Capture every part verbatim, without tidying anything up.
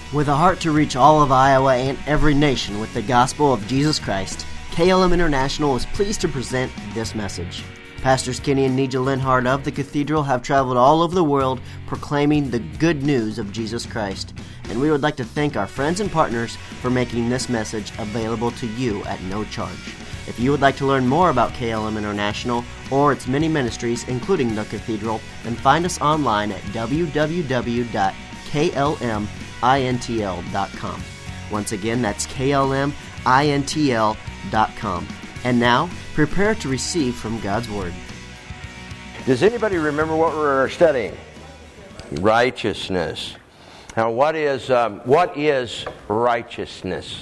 With a heart to reach all of Iowa and every nation with the gospel of Jesus Christ, K L M International is pleased to present this message. Pastors Kenny and Nija Linhart of the Cathedral have traveled all over the world proclaiming the good news of Jesus Christ, and we would like to thank our friends and partners for making this message available to you at no charge. If you would like to learn more about K L M International or its many ministries, including the Cathedral, then find us online at w w w dot k l m intl dot com. Once again, that's k l m intl dot com. And now, prepare to receive from God's Word. Does anybody remember what we're studying? Righteousness. Now, what is um, what is righteousness?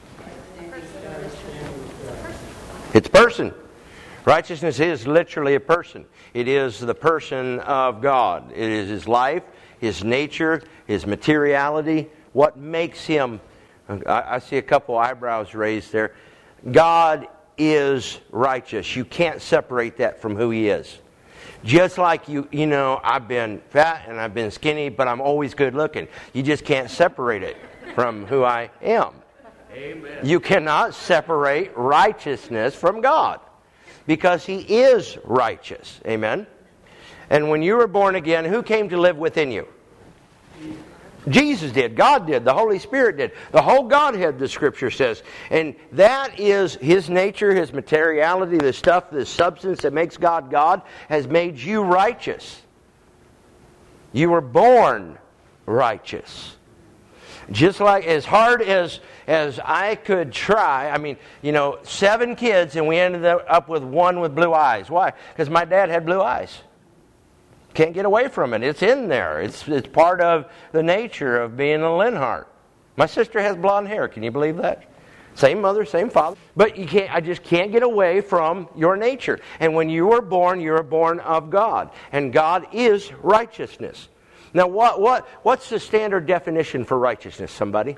It's person. Righteousness is literally a person. It is the person of God. It is His life, His nature, His materiality. What makes Him... I, I see a couple eyebrows raised there. God is righteous. You can't separate that from who He is. Just like you, you know, I've been fat and I've been skinny, but I'm always good looking. You just can't separate it from who I am. Amen. You cannot separate righteousness from God because He is righteous. Amen. And when you were born again, who came to live within you? Jesus did. God did. The Holy Spirit did. The whole Godhead, the Scripture says. And that is His nature, His materiality, the stuff, the substance that makes God God, has made you righteous. You were born righteous. Just like as hard as, as I could try, I mean, you know, seven kids and we ended up with one with blue eyes. Why? Because my dad had blue eyes. Can't get away from it. It's in there. It's it's part of the nature of being a Linhart. My sister has blonde hair. Can you believe that? Same mother, same father. But you can't. I just can't get away from your nature. And when you were born, you were born of God. And God is righteousness. Now, what what what's the standard definition for righteousness, somebody?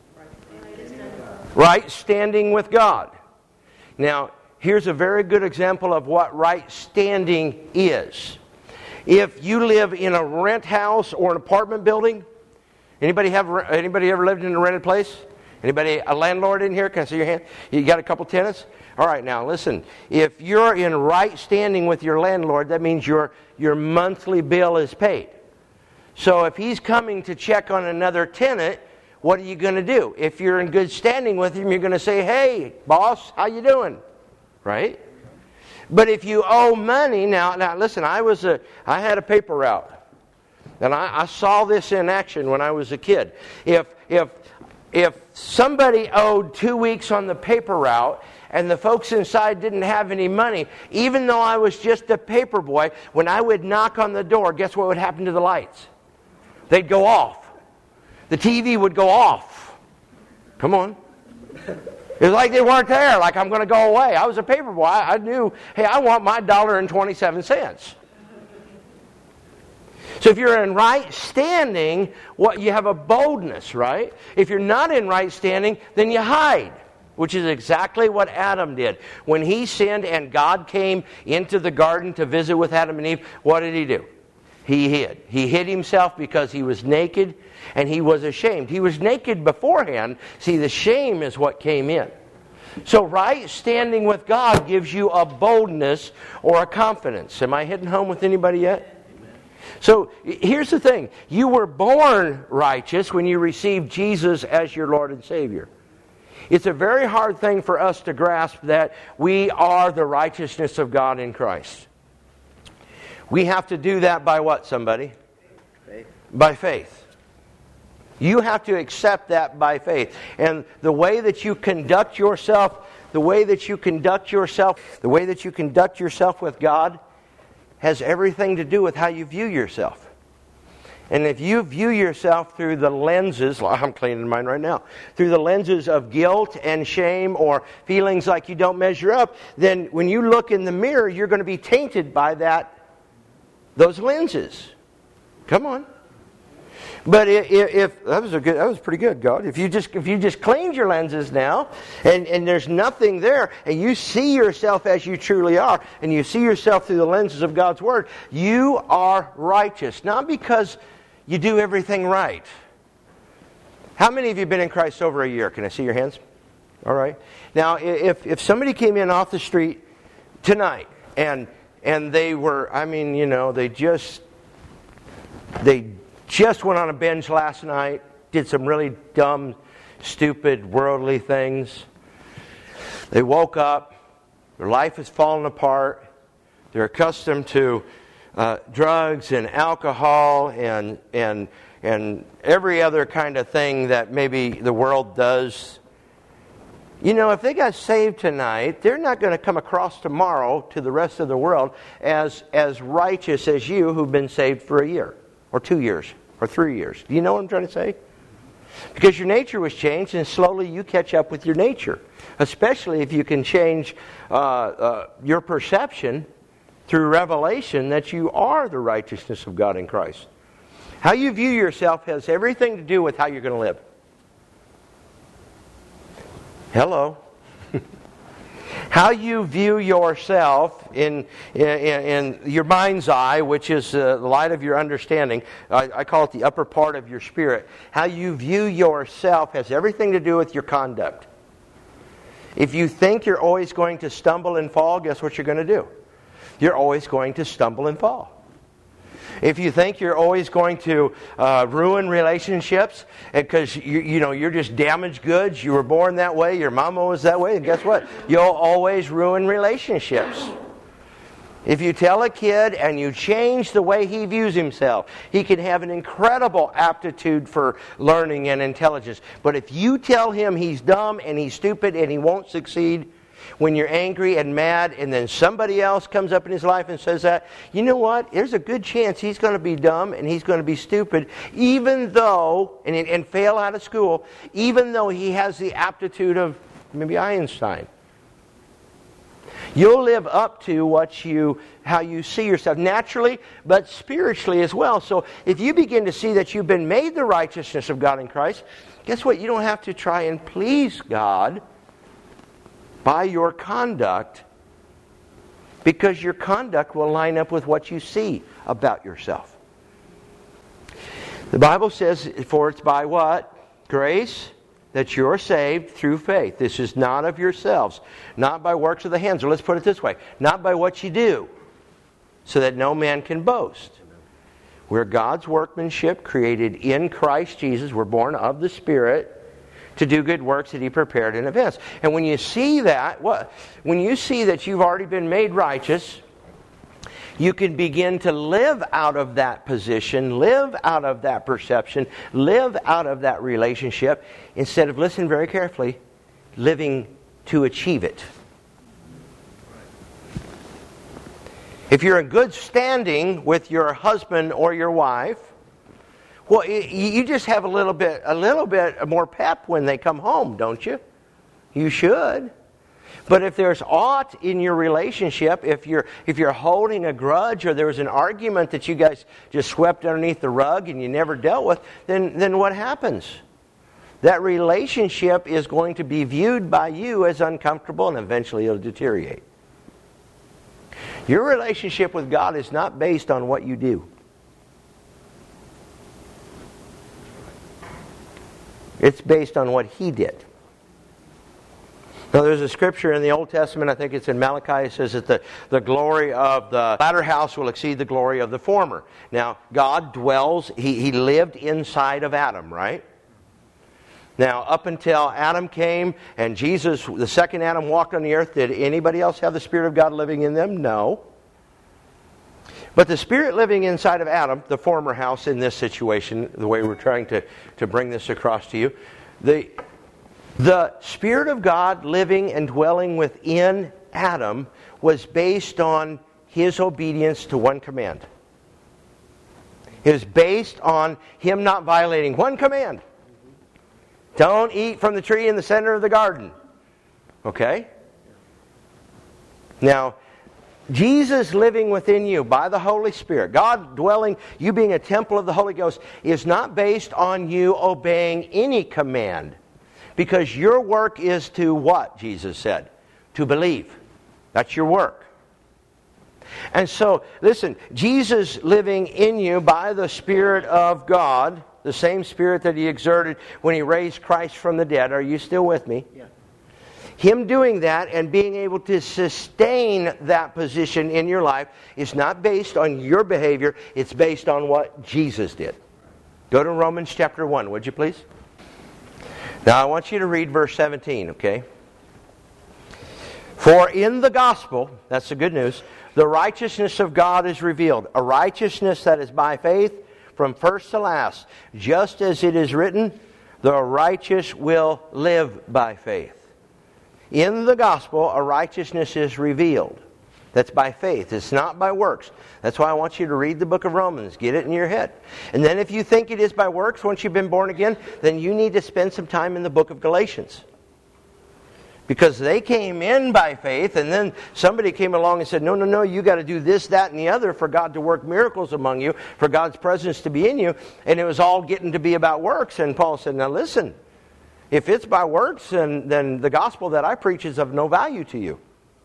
Right standing with God. Now, here's a very good example of what right standing is. If you live in a rent house or an apartment building, anybody have anybody ever lived in a rented place? Anybody a landlord in here? Can I see your hand? You got a couple tenants? All right, now listen. If you're in right standing with your landlord, that means your your monthly bill is paid. So if he's coming to check on another tenant, what are you going to do? If you're in good standing with him, you're going to say, "Hey, boss, how you doing?" Right? But if you owe money, now, now listen, I was a, I had a paper route. And I, I saw this in action when I was a kid. If, if, if somebody owed two weeks on the paper route and the folks inside didn't have any money, even though I was just a paper boy, when I would knock on the door, guess what would happen to the lights? They'd go off. The T V would go off. Come on. It was like they weren't there, like I'm going to go away. I was a paper boy. I, I knew, hey, I want my dollar and twenty-seven cents. So if you're in right standing, what you have a boldness, right? If you're not in right standing, then you hide, which is exactly what Adam did. When he sinned and God came into the garden to visit with Adam and Eve, what did he do? He hid. He hid himself because he was naked and he was ashamed. He was naked beforehand. See, the shame is what came in. So right standing with God gives you a boldness or a confidence. Am I hitting home with anybody yet? So here's the thing. You were born righteous when you received Jesus as your Lord and Savior. It's a very hard thing for us to grasp that we are the righteousness of God in Christ. We have to do that by what, somebody? Faith. By faith. You have to accept that by faith. And the way that you conduct yourself, the way that you conduct yourself, the way that you conduct yourself with God has everything to do with how you view yourself. And if you view yourself through the lenses, well, I'm cleaning mine right now, through the lenses of guilt and shame or feelings like you don't measure up, then when you look in the mirror, you're going to be tainted by that, those lenses. Come on. But if, if that was a good, that was pretty good, God. If you just if you just cleaned your lenses now, and, and there's nothing there, and you see yourself as you truly are, and you see yourself through the lenses of God's Word, you are righteous. Not because you do everything right. How many of you have been in Christ over a year? Can I see your hands? All right. Now, if if somebody came in off the street tonight and and they were, I mean, you know, they just they just went on a binge last night, did some really dumb, stupid, worldly things. They woke up, their life has fallen apart. They're accustomed to uh, drugs and alcohol and and and every other kind of thing that maybe the world does. You know, if they got saved tonight, they're not going to come across tomorrow to the rest of the world as as righteous as you who've been saved for a year or two years or three years. Do you know what I'm trying to say? Because your nature was changed, and slowly you catch up with your nature. Especially if you can change uh, uh, your perception through revelation that you are the righteousness of God in Christ. How you view yourself has everything to do with how you're going to live. Hello. How you view yourself in, in, in your mind's eye, which is uh, the light of your understanding. I, I call it the upper part of your spirit. How you view yourself has everything to do with your conduct. If you think you're always going to stumble and fall, guess what you're going to do? You're always going to stumble and fall. If you think you're always going to uh, ruin relationships because you, you know you're just damaged goods, you were born that way, your mama was that way, and guess what? You'll always ruin relationships. If you tell a kid and you change the way he views himself, he can have an incredible aptitude for learning and intelligence. But if you tell him he's dumb and he's stupid and he won't succeed, when you're angry and mad and then somebody else comes up in his life and says that, you know what? There's a good chance he's going to be dumb and he's going to be stupid, even though, and, and fail out of school, even though he has the aptitude of maybe Einstein. You'll live up to what you, how you see yourself naturally, but spiritually as well. So if you begin to see that you've been made the righteousness of God in Christ, guess what? You don't have to try and please God by your conduct, because your conduct will line up with what you see about yourself. The Bible says, for it's by what? Grace that you're saved through faith. This is not of yourselves, not by works of the hands. Or let's put it this way, not by what you do, so that no man can boast. We're God's workmanship, created in Christ Jesus. We're born of the Spirit to do good works that He prepared in advance. And when you see that, what? When you see that you've already been made righteous, you can begin to live out of that position, live out of that perception, live out of that relationship, instead of, listen very carefully, living to achieve it. If you're in good standing with your husband or your wife, well, you just have a little bit, a little bit more pep when they come home, don't you? You should. But if there's aught in your relationship, if you're if you're holding a grudge, or there was an argument that you guys just swept underneath the rug and you never dealt with, then then what happens? That relationship is going to be viewed by you as uncomfortable, and eventually it'll deteriorate. Your relationship with God is not based on what you do. It's based on what He did. Now, there's a scripture in the Old Testament, I think it's in Malachi, it says that the, the glory of the latter house will exceed the glory of the former. Now, God dwells, he, he lived inside of Adam, right? Now, up until Adam came and Jesus, the second Adam, walked on the earth, did anybody else have the Spirit of God living in them? No. But the Spirit living inside of Adam, the former house in this situation, the way we're trying to, to bring this across to you, the, the Spirit of God living and dwelling within Adam was based on his obedience to one command. It was based on him not violating one command. Don't eat from the tree in the center of the garden. Okay? Now, Jesus living within you by the Holy Spirit, God dwelling, you being a temple of the Holy Ghost, is not based on you obeying any command. Because your work is to what, Jesus said? To believe. That's your work. And so, listen, Jesus living in you by the Spirit of God, the same Spirit that He exerted when He raised Christ from the dead. Are you still with me? Yeah. Him doing that and being able to sustain that position in your life is not based on your behavior. It's based on what Jesus did. Go to Romans chapter one, would you please? Now I want you to read verse seventeen, okay? For in the gospel, that's the good news, the righteousness of God is revealed. A righteousness that is by faith from first to last. Just as it is written, the righteous will live by faith. In the gospel, a righteousness is revealed. That's by faith. It's not by works. That's why I want you to read the book of Romans. Get it in your head. And then if you think it is by works once you've been born again, then you need to spend some time in the book of Galatians. Because they came in by faith, and then somebody came along and said, no, no, no, you got to do this, that, and the other for God to work miracles among you, for God's presence to be in you. And it was all getting to be about works. And Paul said, now listen, if it's by works, then, then the gospel that I preach is of no value to you.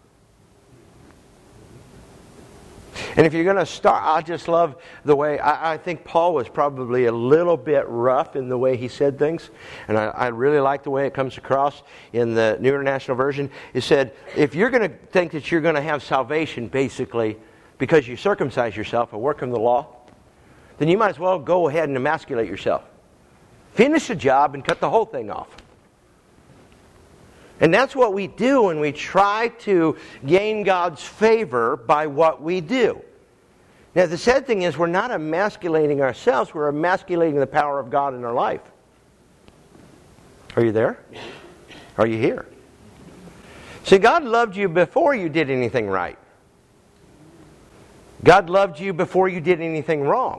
And if you're going to start, I just love the way, I, I think Paul was probably a little bit rough in the way he said things. And I, I really like the way it comes across in the New International Version. It said, if you're going to think that you're going to have salvation, basically, because you circumcise yourself, a work of the law, then you might as well go ahead and emasculate yourself. Finish the job and cut the whole thing off. And that's what we do when we try to gain God's favor by what we do. Now, the sad thing is we're not emasculating ourselves. We're emasculating the power of God in our life. Are you there? Are you here? See, God loved you before you did anything right. God loved you before you did anything wrong.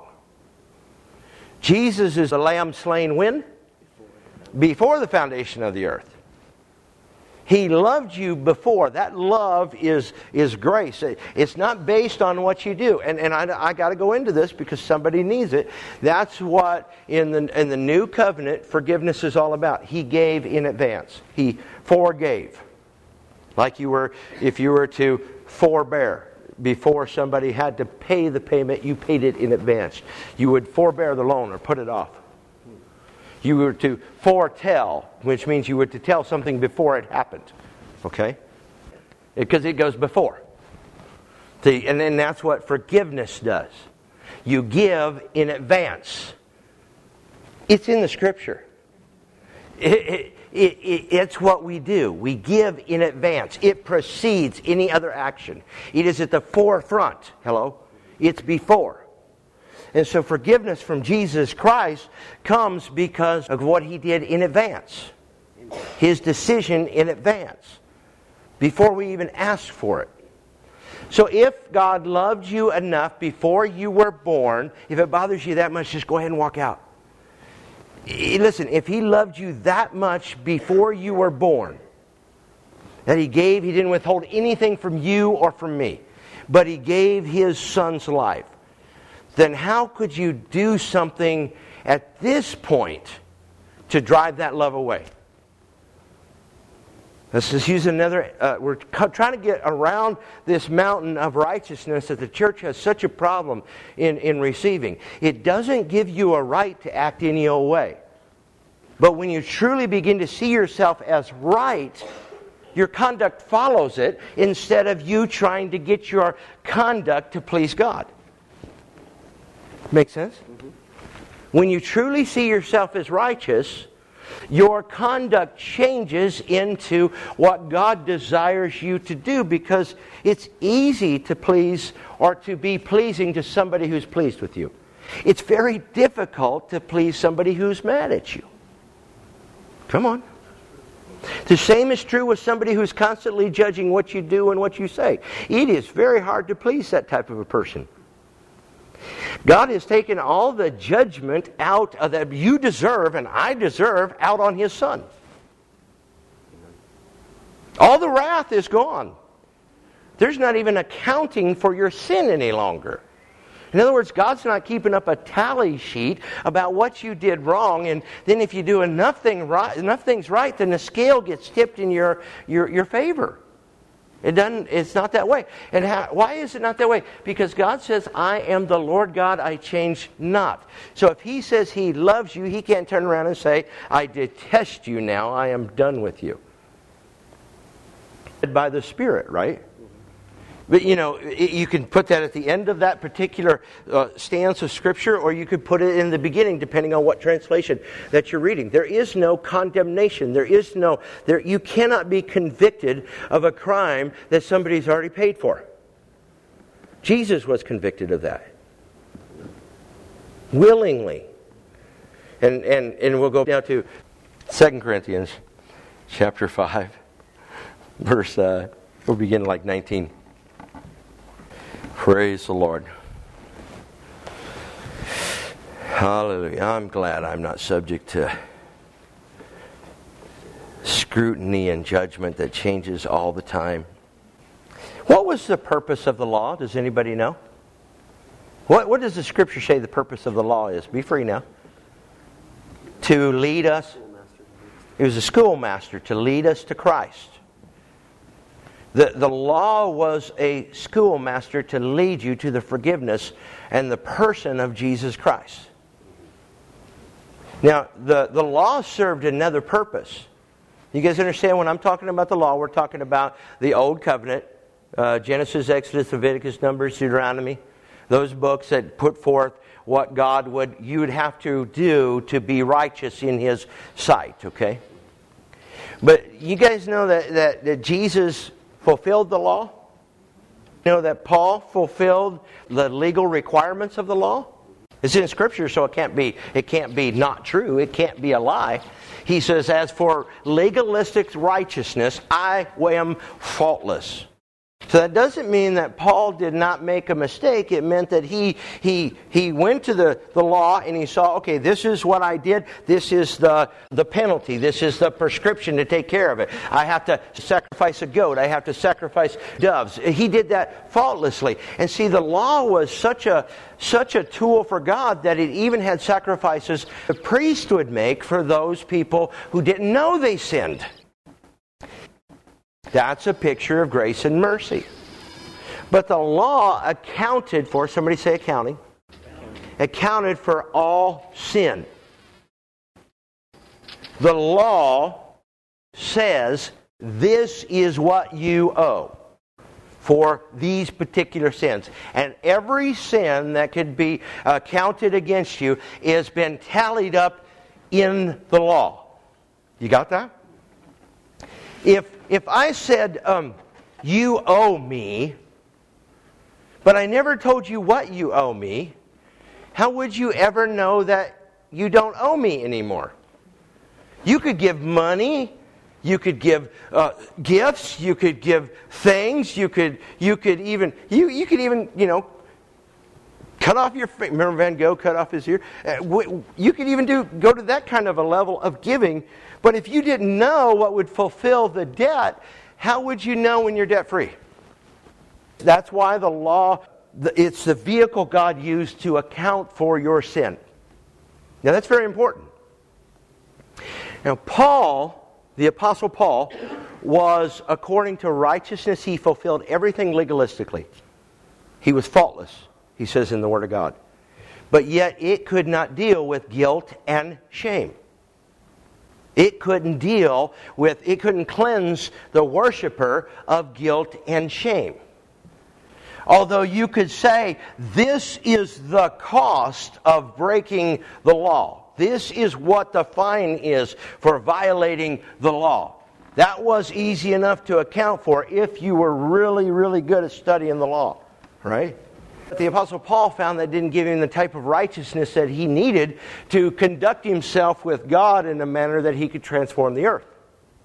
Jesus is a lamb slain when? Before the foundation of the earth. He loved you before. That love is, is grace. It's not based on what you do. And, and I, I got to go into this because somebody needs it. That's what in the, in the new covenant forgiveness is all about. He gave in advance. He forgave. Like you were, if you were to forbear. Before somebody had to pay the payment, you paid it in advance. You would forbear the loan or put it off. You were to foretell, which means you were to tell something before it happened. Okay? Because it goes before. See, and then that's what forgiveness does. You give in advance. It's in the Scripture. It, it, it, it, it's what we do. We give in advance. It precedes any other action. It is at the forefront. Hello? It's before. And so forgiveness from Jesus Christ comes because of what He did in advance. His decision in advance. Before we even asked for it. So if God loved you enough before you were born, if it bothers you that much, just go ahead and walk out. Listen, if He loved you that much before you were born, that He gave, He didn't withhold anything from you or from me, but He gave His Son's life, then how could you do something at this point to drive that love away? Let's just use another, uh, we're trying to get around this mountain of righteousness that the church has such a problem in, in receiving. It doesn't give you a right to act any old way. But when you truly begin to see yourself as right, your conduct follows it instead of you trying to get your conduct to please God. Make sense? Mm-hmm. When you truly see yourself as righteous, your conduct changes into what God desires you to do, because it's easy to please or to be pleasing to somebody who's pleased with you. It's very difficult to please somebody who's mad at you. Come on. The same is true with somebody who's constantly judging what you do and what you say. It is very hard to please that type of a person. God has taken all the judgment out of that you deserve and I deserve out on His Son. All the wrath is gone. There's not even accounting for your sin any longer. In other words, God's not keeping up a tally sheet about what you did wrong, and then if you do enough, thing right, enough things right, then the scale gets tipped in your, your, your favor. It doesn't. It's not that way. And how, why is it not that way? Because God says, I am the Lord God, I change not. So if He says He loves you, He can't turn around and say, I detest you now, I am done with you. By the Spirit, right? But, you know, you can put that at the end of that particular uh, stance of Scripture, or you could put it in the beginning, depending on what translation that you're reading. There is no condemnation. There is no... There, you cannot be convicted of a crime that somebody's already paid for. Jesus was convicted of that. Willingly. And, and, and we'll go now to Second Corinthians chapter five, verse... Uh, we'll begin like nineteen. Praise the Lord. Hallelujah. I'm glad I'm not subject to scrutiny and judgment that changes all the time. What was the purpose of the law? Does anybody know? What, what does the Scripture say the purpose of the law is? Be free now. To lead us. It was a schoolmaster to lead us to Christ. The, the law was a schoolmaster to lead you to the forgiveness and the person of Jesus Christ. Now, the, the law served another purpose. You guys understand when I'm talking about the law, we're talking about the Old Covenant, uh, Genesis, Exodus, Leviticus, Numbers, Deuteronomy. Those books that put forth what God would, you would have to do to be righteous in His sight, okay? But you guys know that, that, that Jesus fulfilled the law? You know that Paul fulfilled the legal requirements of the law? It's in Scripture, so it can't be it can't be not true. It can't be a lie. He says, as for legalistic righteousness, I am faultless. So that doesn't mean that Paul did not make a mistake. It meant that he he he went to the, the law and he saw, okay, this is what I did. This is the, the penalty. This is the prescription to take care of it. I have to sacrifice a goat. I have to sacrifice doves. He did that faultlessly. And see, the law was such a such a tool for God that it even had sacrifices the priest would make for those people who didn't know they sinned. That's a picture of grace and mercy. But the law accounted for, somebody say accounting, accounted for all sin. The law says this is what you owe for these particular sins. And every sin that could be uh, counted against you has been tallied up in the law. You got that? If if I said, um, you owe me, but I never told you what you owe me, how would you ever know that you don't owe me anymore? You could give money, you could give uh, gifts, you could give things, you could you could even you you could even you know cut off your finger. Remember Van Gogh cut off his ear? Uh, you could even do go to that kind of a level of giving. But if you didn't know what would fulfill the debt, how would you know when you're debt free? That's why the law, it's the vehicle God used to account for your sin. Now that's very important. Now Paul, the Apostle Paul, was according to righteousness, he fulfilled everything legalistically. He was faultless, he says in the Word of God. But yet it could not deal with guilt and shame. It couldn't deal with, it couldn't cleanse the worshiper of guilt and shame. Although you could say, this is the cost of breaking the law. This is what the fine is for violating the law. That was easy enough to account for if you were really, really good at studying the law. Right? But the Apostle Paul found that didn't give him the type of righteousness that he needed to conduct himself with God in a manner that he could transform the earth.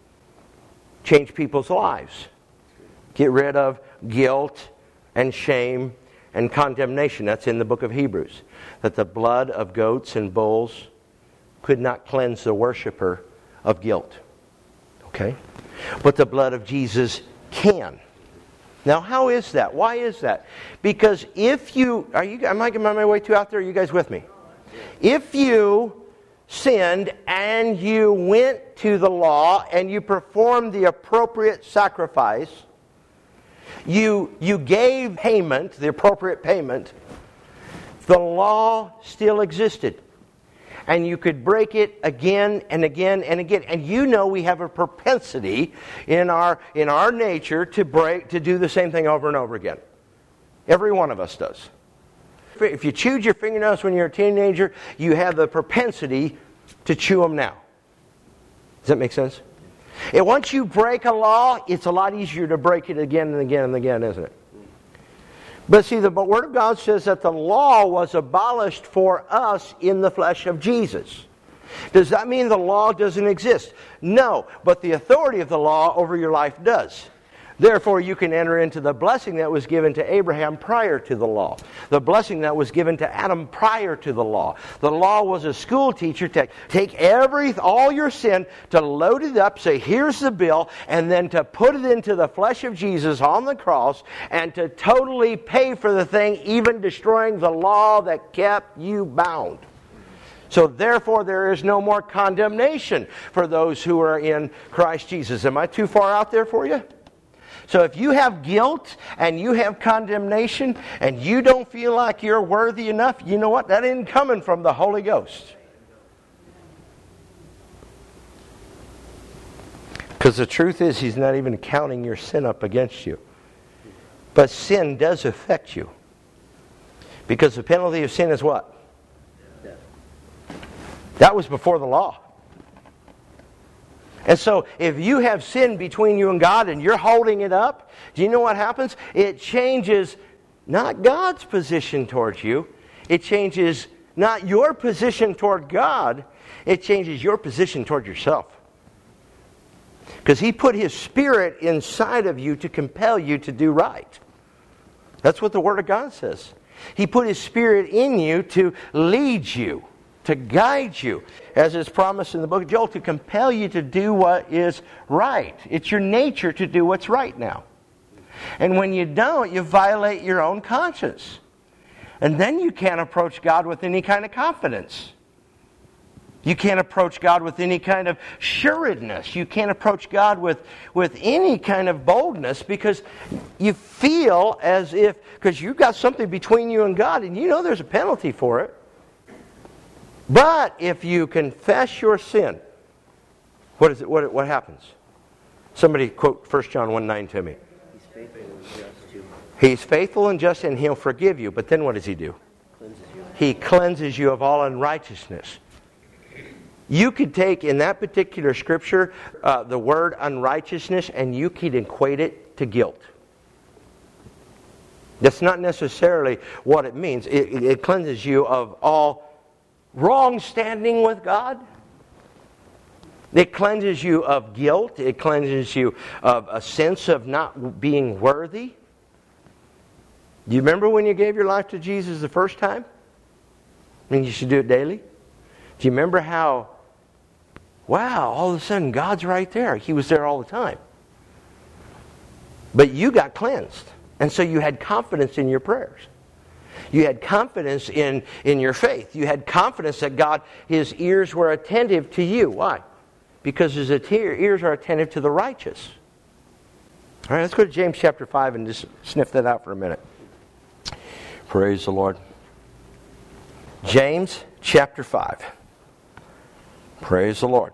Change people's lives. Get rid of guilt and shame and condemnation. That's in the book of Hebrews. That the blood of goats and bulls could not cleanse the worshiper of guilt. Okay? But the blood of Jesus can. Now, how is that? Why is that? Because if you... Are you am I on my way too out there? Are you guys with me? If you sinned and you went to the law and you performed the appropriate sacrifice, you, you gave payment, the appropriate payment, the law still existed. And you could break it again and again and again. And you know we have a propensity in our in our nature to break, to do the same thing over and over again. Every one of us does. If you chewed your fingernails when you're a teenager, you have the propensity to chew them now. Does that make sense? And once you break a law, it's a lot easier to break it again and again and again, isn't it? But see, the Word of God says that the law was abolished for us in the flesh of Jesus. Does that mean the law doesn't exist? No, but the authority of the law over your life does. Therefore, you can enter into the blessing that was given to Abraham prior to the law. The blessing that was given to Adam prior to the law. The law was a school teacher to take every, all your sin, to load it up, say, here's the bill, and then to put it into the flesh of Jesus on the cross, and to totally pay for the thing, even destroying the law that kept you bound. So therefore, there is no more condemnation for those who are in Christ Jesus. Am I too far out there for you? So if you have guilt and you have condemnation and you don't feel like you're worthy enough, you know what? That isn't coming from the Holy Ghost. Because the truth is, He's not even counting your sin up against you. But sin does affect you. Because the penalty of sin is what? Death. That was before the law. And so, if you have sin between you and God and you're holding it up, do you know what happens? It changes not God's position towards you. It changes not your position toward God. It changes your position toward yourself. Because He put His Spirit inside of you to compel you to do right. That's what the Word of God says. He put His Spirit in you to lead you, to guide you, as is promised in the book of Joel, to compel you to do what is right. It's your nature to do what's right now. And when you don't, you violate your own conscience. And then you can't approach God with any kind of confidence. You can't approach God with any kind of sureness. You can't approach God with, with any kind of boldness, because you feel as if, because you've got something between you and God, and you know there's a penalty for it. But if you confess your sin, what is it? What, what happens? Somebody quote First John one nine to me. He's faithful and just to... He's faithful and just, and He'll forgive you. But then what does He do? Cleanses you. He cleanses you of all unrighteousness. You could take in that particular scripture uh, the word unrighteousness, and you could equate it to guilt. That's not necessarily what it means. It, it, it cleanses you of all wrong standing with God. It cleanses you of guilt. It cleanses you of a sense of not being worthy. Do you remember when you gave your life to Jesus the first time? I mean, you should do it daily. Do you remember how, wow, all of a sudden God's right there. He was there all the time. But you got cleansed. And so you had confidence in your prayers. You had confidence in, in your faith. You had confidence that God, His ears were attentive to you. Why? Because His ears are attentive to the righteous. All right, let's go to James chapter five and just sniff that out for a minute. Praise the Lord. James chapter five. Praise the Lord.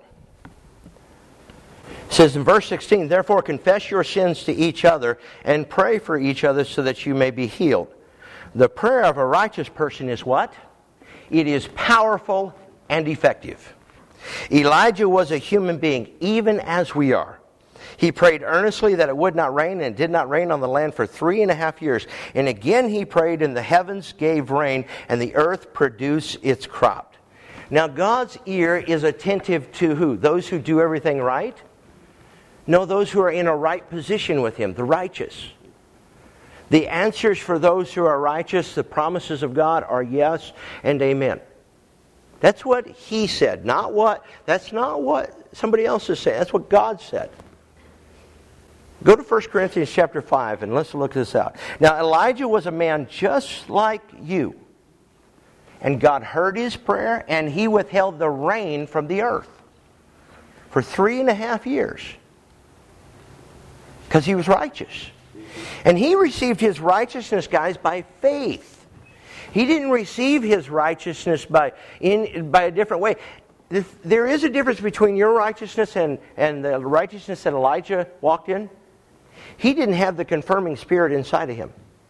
It says in verse sixteen, therefore confess your sins to each other and pray for each other so that you may be healed. The prayer of a righteous person is what? It is powerful and effective. Elijah was a human being, even as we are. He prayed earnestly that it would not rain, and it did not rain on the land for three and a half years. And again he prayed, and the heavens gave rain, and the earth produced its crop. Now God's ear is attentive to who? Those who do everything right? No, those who are in a right position with Him, the righteous. The answers for those who are righteous, the promises of God, are yes and amen. That's what He said, not what, that's not what somebody else is saying. That's what God said. Go to First Corinthians chapter five and let's look this out. Now Elijah was a man just like you. And God heard his prayer, and He withheld the rain from the earth for three and a half years. Because he was righteous. And he received his righteousness, guys, by faith. He didn't receive his righteousness by in by a different way. There is a difference between your righteousness and, and the righteousness that Elijah walked in. He didn't have the confirming spirit inside of him.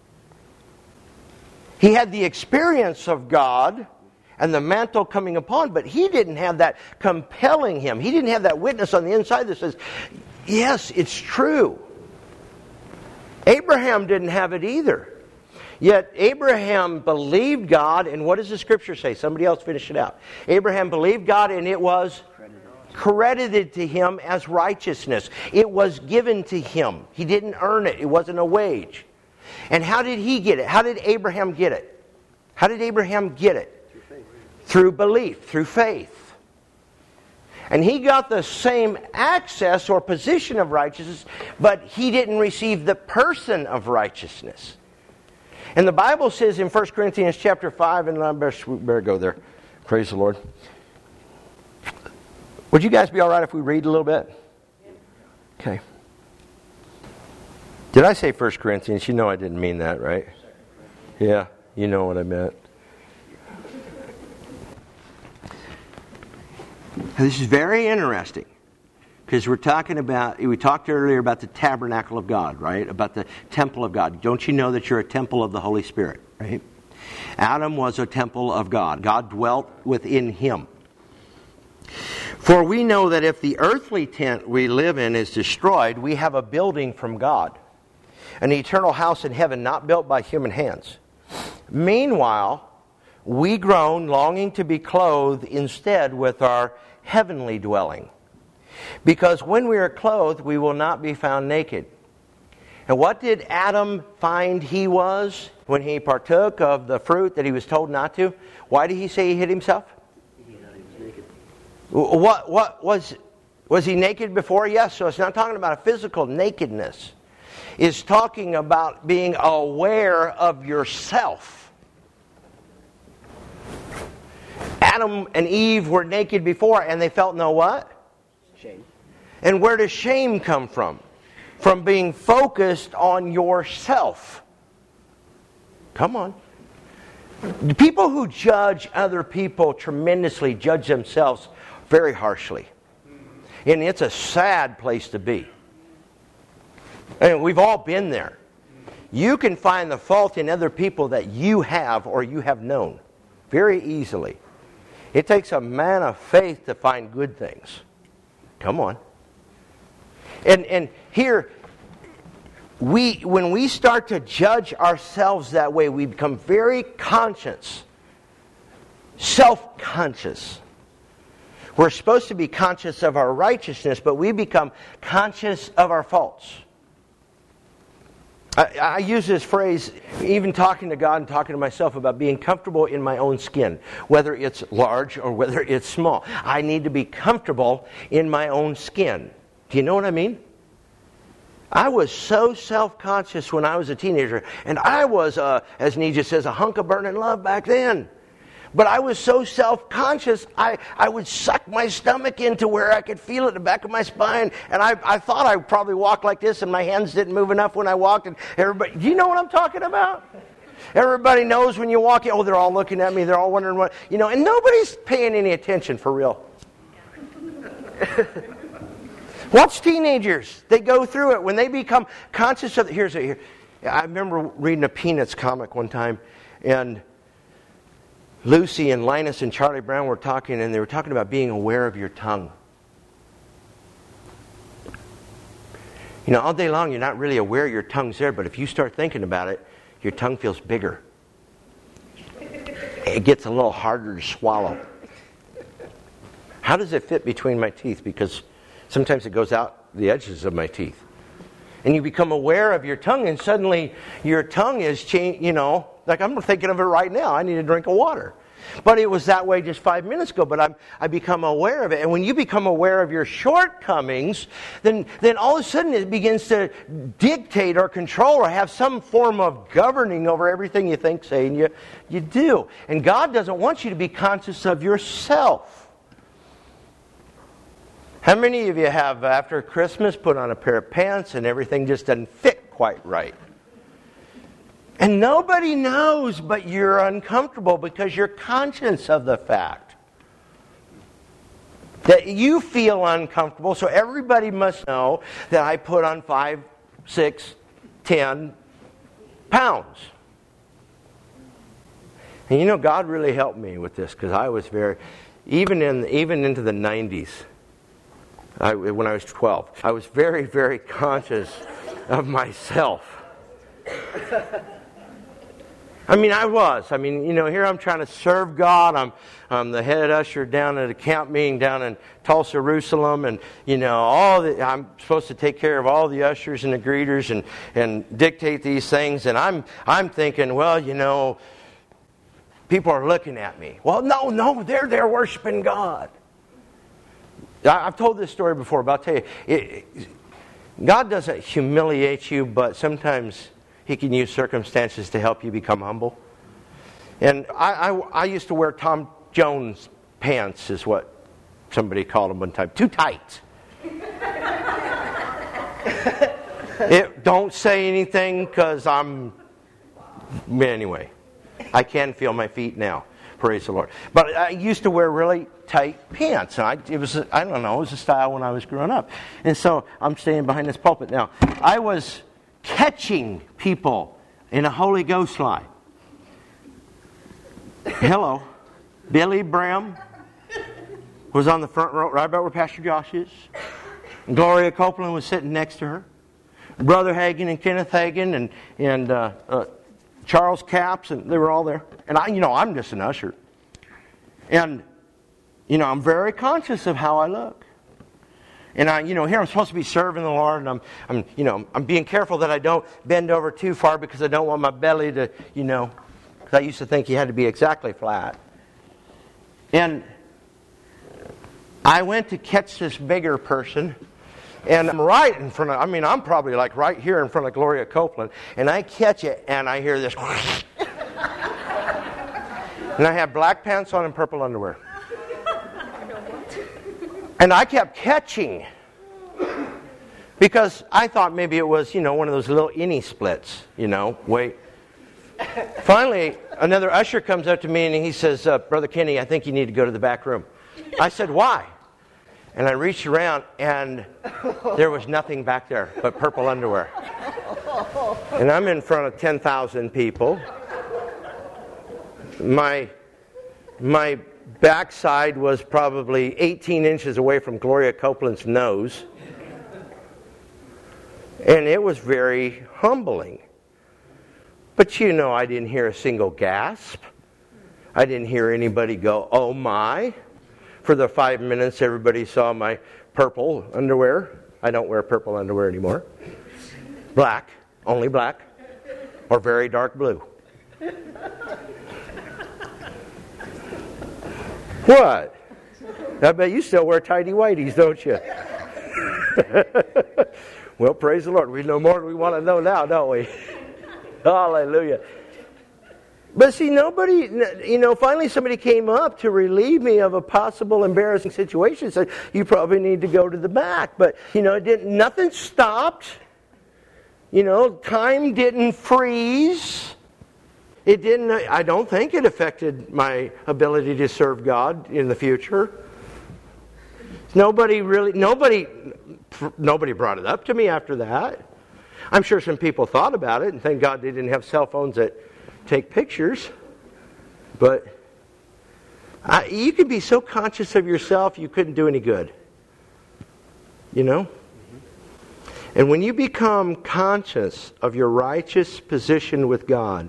He had the experience of God and the mantle coming upon, but he didn't have that compelling him. He didn't have that witness on the inside that says, yes, it's true. Abraham didn't have it either. Yet Abraham believed God, and what does the Scripture say? Somebody else finish it out. Abraham believed God, and it was credited to him as righteousness. It was given to him. He didn't earn it. It wasn't a wage. And how did he get it? How did Abraham get it? How did Abraham get it? Through faith. Through belief, through faith. And he got the same access or position of righteousness, but he didn't receive the person of righteousness. And the Bible says in First Corinthians chapter five, and I better, we better go there. Praise the Lord. Would you guys be all right if we read a little bit? Okay. Did I say First Corinthians? You know I didn't mean that, right? Yeah, you know what I meant. This is very interesting. Because we're talking about, we talked earlier about the tabernacle of God, right? About the temple of God. Don't you know that you're a temple of the Holy Spirit, right? Adam was a temple of God. God dwelt within him. For we know that if the earthly tent we live in is destroyed, we have a building from God, an eternal house in heaven not built by human hands. Meanwhile, we groan, longing to be clothed instead with our heavenly dwelling. Because when we are clothed, we will not be found naked. And what did Adam find he was when he partook of the fruit that he was told not to? Why did he say he hid himself? He thought he was naked. What, what was, was he naked before? Yes, so it's not talking about a physical nakedness. It's talking about being aware of yourself. Adam and Eve were naked before, and they felt no what? Shame. And where does shame come from? From being focused on yourself. Come on. The people who judge other people tremendously judge themselves very harshly. And it's a sad place to be. And we've all been there. You can find the fault in other people that you have or you have known very easily. It takes a man of faith to find good things. Come on. And and here, we when we start to judge ourselves that way, we become very conscious, self-conscious. We're supposed to be conscious of our righteousness, but we become conscious of our faults. I, I use this phrase, even talking to God and talking to myself, about being comfortable in my own skin, whether it's large or whether it's small. I need to be comfortable in my own skin. Do you know what I mean? I was so self-conscious when I was a teenager, and I was, uh, as Nija says, a hunk of burning love back then. But I was so self-conscious, I, I would suck my stomach into where I could feel it in the back of my spine. And I, I thought I would probably walk like this, and my hands didn't move enough when I walked. And everybody, do you know what I'm talking about? Everybody knows when you walk in, oh, they're all looking at me, they're all wondering what, you know, and nobody's paying any attention for real. Watch teenagers. They go through it. When they become conscious of, here's a, here, I remember reading a Peanuts comic one time, and Lucy and Linus and Charlie Brown were talking, and they were talking about being aware of your tongue. You know, all day long you're not really aware your tongue's there, but if you start thinking about it, your tongue feels bigger. It gets a little harder to swallow. How does it fit between my teeth? Because sometimes it goes out the edges of my teeth. And you become aware of your tongue, and suddenly your tongue is changed, you know. Like I'm thinking of it right now. I need a drink of water. But it was that way just five minutes ago. But I'm, I become aware of it. And when you become aware of your shortcomings, then, then all of a sudden it begins to dictate or control or have some form of governing over everything you think, say, and you, you do. And God doesn't want you to be conscious of yourself. How many of you have, after Christmas, put on a pair of pants and everything just doesn't fit quite right. And nobody knows, but you're uncomfortable because you're conscious of the fact that you feel uncomfortable. So everybody must know that I put on five, six, ten pounds. And you know, God really helped me with this because I was very, even in even into the nineties, I, when I was twelve, I was very, very conscious of myself. I mean, I was. I mean, you know, here I'm trying to serve God. I'm, I'm the head usher down at a camp meeting down in Tulsa, Jerusalem, and you know, all the, I'm supposed to take care of all the ushers and the greeters and, and dictate these things. And I'm I'm thinking, well, you know, people are looking at me. Well, no, no, they're there worshiping God. I, I've told this story before, but I'll tell you, it, it, God doesn't humiliate you, but sometimes He can use circumstances to help you become humble. And I, I, I used to wear Tom Jones pants, is what somebody called them one time. Too tight. It, don't say anything because I'm... Anyway, I can feel my feet now. Praise the Lord. But I used to wear really tight pants. And I, it was, I don't know, it was a style when I was growing up. And so I'm standing behind this pulpit now. I was catching people in a Holy Ghost line. Hello. Billy Bram was on the front row, right about where Pastor Josh is. Gloria Copeland was sitting next to her. Brother Hagin and Kenneth Hagin and, and uh, uh, Charles Capps, and they were all there. And I, you know, I'm just an usher. And, you know, I'm very conscious of how I look. And I, you know, here I'm supposed to be serving the Lord, and I'm, I'm, you know, I'm being careful that I don't bend over too far because I don't want my belly to, you know, because I used to think you had to be exactly flat. And I went to catch this bigger person, and I'm right in front of, I mean, I'm probably like right here in front of Gloria Copeland, and I catch it, and I hear this, and I have black pants on and purple underwear. And I kept catching because I thought maybe it was, you know, one of those little innie splits, you know, wait. Finally, another usher comes up to me and he says, uh, Brother Kenny, I think you need to go to the back room. I said, why? And I reached around and there was nothing back there but purple underwear. And I'm in front of ten thousand people. My, my backside was probably eighteen inches away from Gloria Copeland's nose. And it was very humbling. But you know, I didn't hear a single gasp. I didn't hear anybody go, oh my. For the five minutes everybody saw my purple underwear. I don't wear purple underwear anymore. Black, only black, or very dark blue. What? I bet you still wear tighty whities, don't you? Well, praise the Lord. We know more than we want to know now, don't we? Hallelujah. But see, nobody, you know, finally somebody came up to relieve me of a possible embarrassing situation. Said, you probably need to go to the back. But, you know, it didn't, nothing stopped. You know, time didn't freeze. It didn't, I don't think it affected my ability to serve God in the future. Nobody really, nobody, nobody brought it up to me after that. I'm sure some people thought about it, and thank God they didn't have cell phones that take pictures. But I, you could be so conscious of yourself you couldn't do any good. You know? And when you become conscious of your righteous position with God,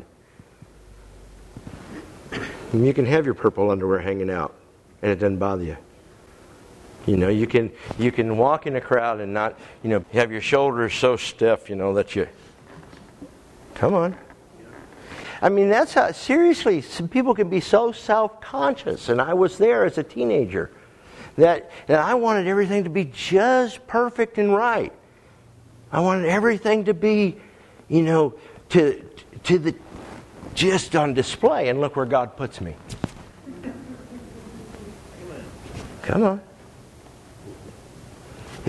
you can have your purple underwear hanging out, and it doesn't bother you. You know, you can you can walk in a crowd and not, you know, have your shoulders so stiff, you know, that you... Come on. I mean, that's how, seriously, some people can be so self-conscious, and I was there as a teenager, that, that I wanted everything to be just perfect and right. I wanted everything to be, you know, to to the just on display, and look where God puts me. Come on. If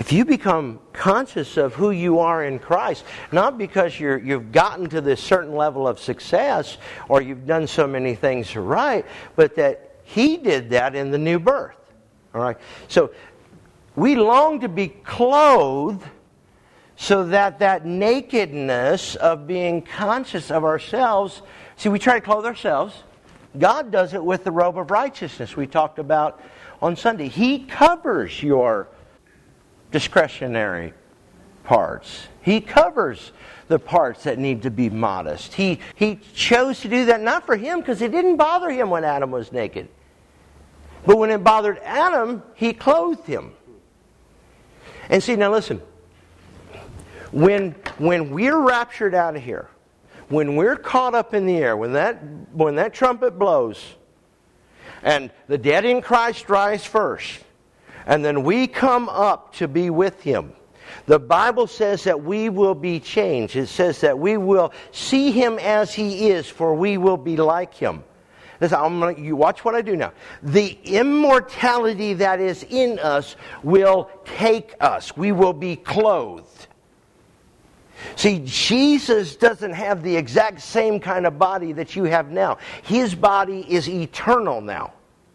If you become conscious of who you are in Christ, not because you're, you've gotten to this certain level of success or you've done so many things right, but that He did that in the new birth. All right. So we long to be clothed so that that nakedness of being conscious of ourselves. See, we try to clothe ourselves. God does it with the robe of righteousness we talked about on Sunday. He covers your discretionary parts. He covers the parts that need to be modest. He, he chose to do that not for Him, because it didn't bother Him when Adam was naked. But when it bothered Adam, He clothed him. And see, now listen. When, when we're raptured out of here, when we're caught up in the air, when that, when that trumpet blows, and the dead in Christ rise first, and then we come up to be with Him, the Bible says that we will be changed. It says that we will see Him as He is, for we will be like Him. Listen, I'm gonna, you watch what I do now. The immortality that is in us will take us. We will be clothed. See, Jesus doesn't have the exact same kind of body that you have now. His body is eternal now.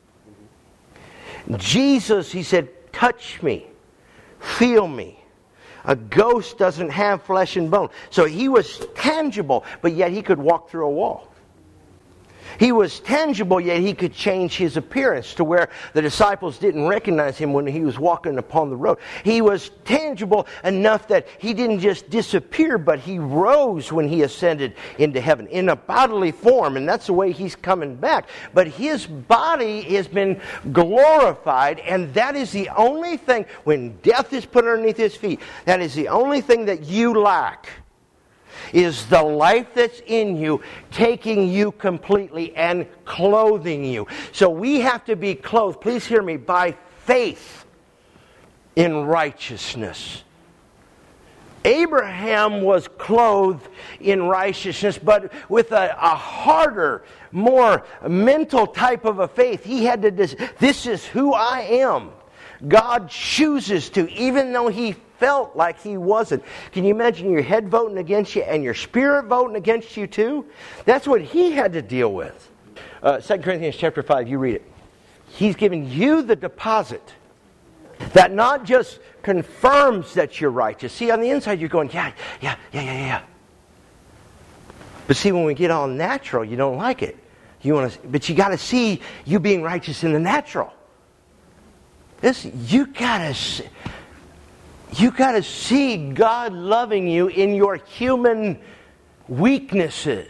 Jesus, He said, touch me, feel me. A ghost doesn't have flesh and bone. So He was tangible, but yet He could walk through a wall. He was tangible, yet He could change His appearance to where the disciples didn't recognize Him when He was walking upon the road. He was tangible enough that He didn't just disappear, but He rose when He ascended into heaven in a bodily form, and that's the way He's coming back. But His body has been glorified, and that is the only thing, when death is put underneath His feet, that is the only thing that you lack. Is the life that's in you taking you completely and clothing you. So we have to be clothed, please hear me, by faith in righteousness. Abraham was clothed in righteousness, but with a, a harder, more mental type of a faith. He had to, dis- this is who I am. God chooses to, even though he felt like he wasn't. Can you imagine your head voting against you and your spirit voting against you too? That's what he had to deal with. Uh, Second Corinthians chapter five, you read it. He's given you the deposit that not just confirms that you're righteous. See, on the inside you're going, yeah, yeah, yeah, yeah, yeah. But see, when we get all natural, you don't like it. You want to, but you got to see you being righteous in the natural. This, you gotta, you gotta see God loving you in your human weaknesses.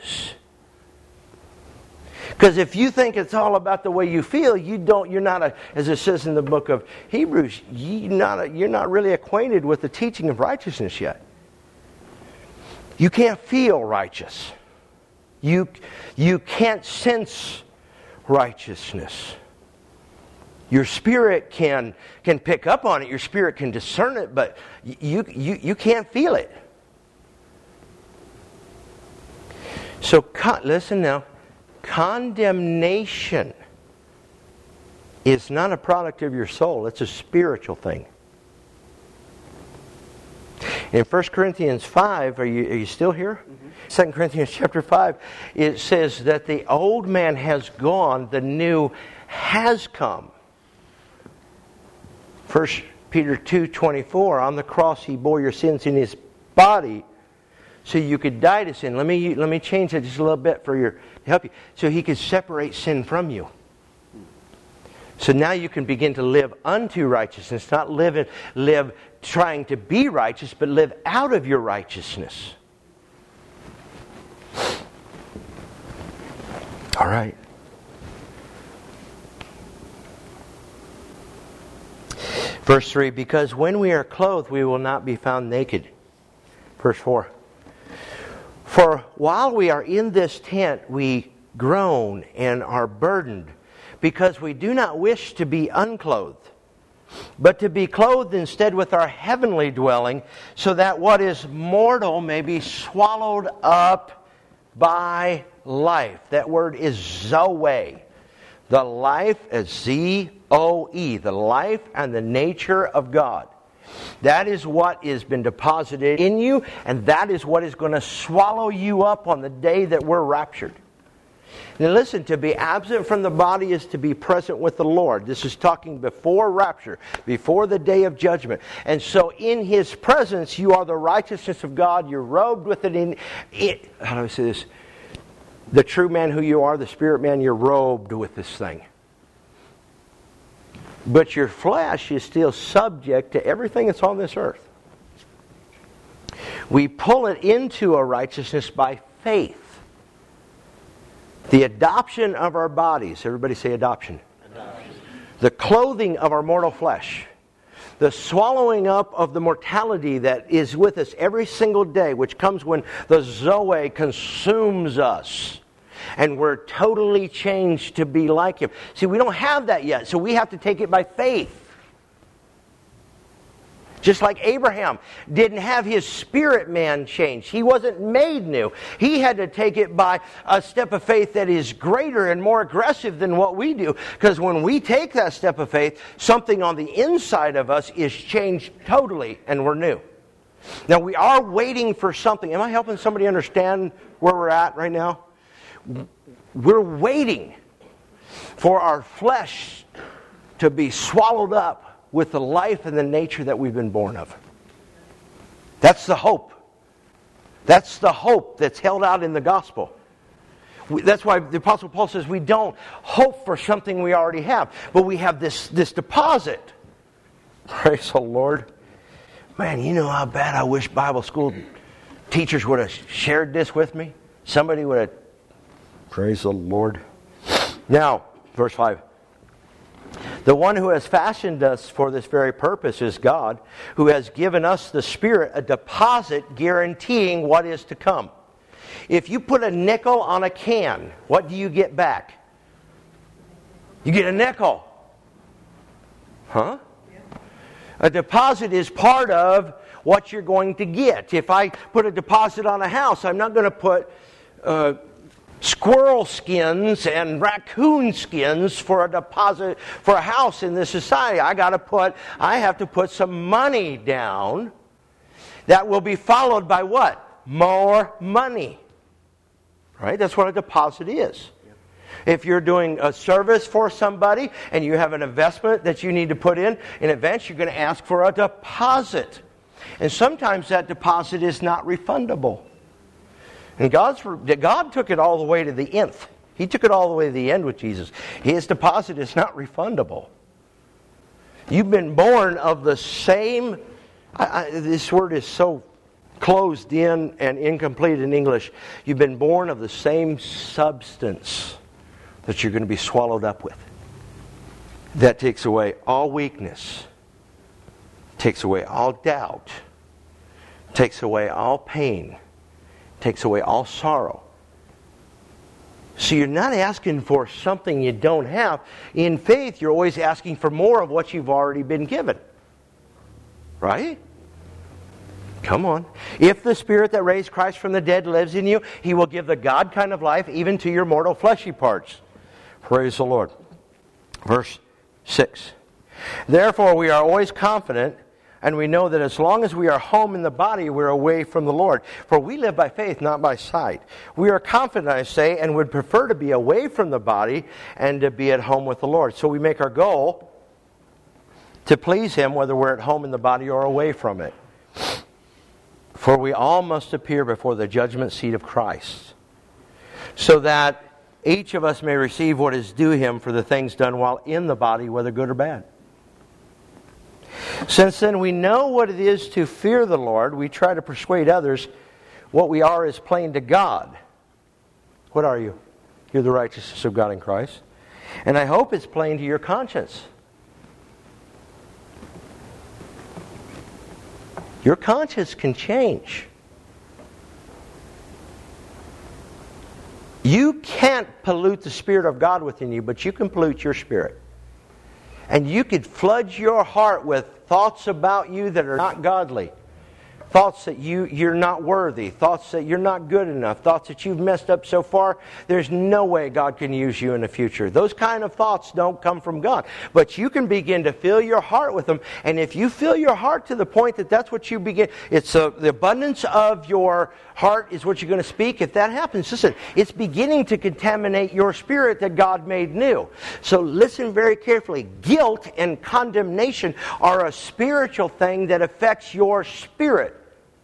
Because if you think it's all about the way you feel, you don't. You're not a, as it says in the book of Hebrews, you're not. A, you're not really acquainted with the teaching of righteousness yet. You can't feel righteous. You, you can't sense righteousness. Your spirit can can pick up on it. Your spirit can discern it, but you you you can't feel it. So listen now. Condemnation is not a product of your soul. It's a spiritual thing. In First Corinthians five, are you, are you still here? Mm-hmm. Second Corinthians chapter five, it says that the old man has gone, the new has come. First Peter two twenty-four, on the cross he bore your sins in his body so you could die to sin. Let me let me change that just a little bit for your to help you. So he could separate sin from you. So now you can begin to live unto righteousness, not live in, live trying to be righteous, but live out of your righteousness. All right. Verse three, because when we are clothed, we will not be found naked. Verse four, for while we are in this tent, we groan and are burdened, because we do not wish to be unclothed, but to be clothed instead with our heavenly dwelling, so that what is mortal may be swallowed up by life. That word is Zoe. The life is Z O E, the life and the nature of God. That is what has been deposited in you, and that is what is going to swallow you up on the day that we're raptured. Now listen, to be absent from the body is to be present with the Lord. This is talking before rapture, before the day of judgment. And so in His presence, you are the righteousness of God. You're robed with it in it. How do I say this? The true man who you are, the spirit man, you're robed with this thing. But your flesh is still subject to everything that's on this earth. We pull it into a righteousness by faith. The adoption of our bodies. Everybody say adoption. Adoption. The clothing of our mortal flesh. The swallowing up of the mortality that is with us every single day, which comes when the Zoe consumes us. And we're totally changed to be like Him. See, we don't have that yet, so we have to take it by faith. Just like Abraham didn't have his spirit man changed. He wasn't made new. He had to take it by a step of faith that is greater and more aggressive than what we do. Because when we take that step of faith, something on the inside of us is changed totally and we're new. Now we are waiting for something. Am I helping somebody understand where we're at right now? We're waiting for our flesh to be swallowed up with the life and the nature that we've been born of. That's the hope. That's the hope that's held out in the gospel. That's why the Apostle Paul says we don't hope for something we already have, but we have this, this deposit. Praise the Lord. Man, you know how bad I wish Bible school teachers would have shared this with me. Somebody would have. Praise the Lord. Now, verse five. The one who has fashioned us for this very purpose is God, who has given us the Spirit, a deposit guaranteeing what is to come. If you put a nickel on a can, what do you get back? You get a nickel. Huh? A deposit is part of what you're going to get. If I put a deposit on a house, I'm not going to put Uh, squirrel skins and raccoon skins for a deposit for a house in this society. I got to put, I have to put some money down that will be followed by what? More money. Right? That's what a deposit is. If you're doing a service for somebody and you have an investment that you need to put in, in advance, you're going to ask for a deposit. And sometimes that deposit is not refundable. And God's, God took it all the way to the nth. He took it all the way to the end with Jesus. His deposit is not refundable. You've been born of the same... I, I, this word is so closed in and incomplete in English. You've been born of the same substance that you're going to be swallowed up with. That takes away all weakness. Takes away all doubt. Takes away all pain. Takes away all sorrow. So you're not asking for something you don't have. In faith, you're always asking for more of what you've already been given. Right? Come on. If the Spirit that raised Christ from the dead lives in you, He will give the God kind of life even to your mortal fleshy parts. Praise the Lord. Verse six. Therefore we are always confident, and we know that as long as we are home in the body, we're away from the Lord. For we live by faith, not by sight. We are confident, I say, and would prefer to be away from the body and to be at home with the Lord. So we make our goal to please Him, whether we're at home in the body or away from it. For we all must appear before the judgment seat of Christ, so that each of us may receive what is due him for the things done while in the body, whether good or bad. Since then we know what it is to fear the Lord, we try to persuade others what we are is plain to God. What are you? You're the righteousness of God in Christ. And I hope it's plain to your conscience. Your conscience can change. You can't pollute the Spirit of God within you, but you can pollute your spirit. And you could flood your heart with thoughts about you that are not godly. thoughts that you, you're not worthy, thoughts that you're not good enough, thoughts that you've messed up so far, there's no way God can use you in the future. Those kind of thoughts don't come from God. But you can begin to fill your heart with them. And if you fill your heart to the point that that's what you begin, it's uh, the abundance of your heart is what you're going to speak. If that happens, listen, it's beginning to contaminate your spirit that God made new. So listen very carefully. Guilt and condemnation are a spiritual thing that affects your spirit.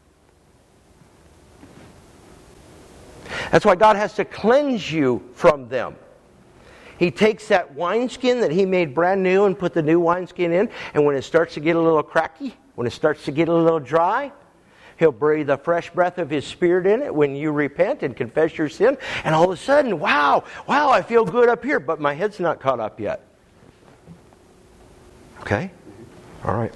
That's why God has to cleanse you from them. He takes that wineskin that He made brand new and put the new wineskin in, and when it starts to get a little cracky, when it starts to get a little dry, He'll breathe a fresh breath of His Spirit in it when you repent and confess your sin, and all of a sudden, wow, wow, I feel good up here, but my head's not caught up yet. Okay? All right.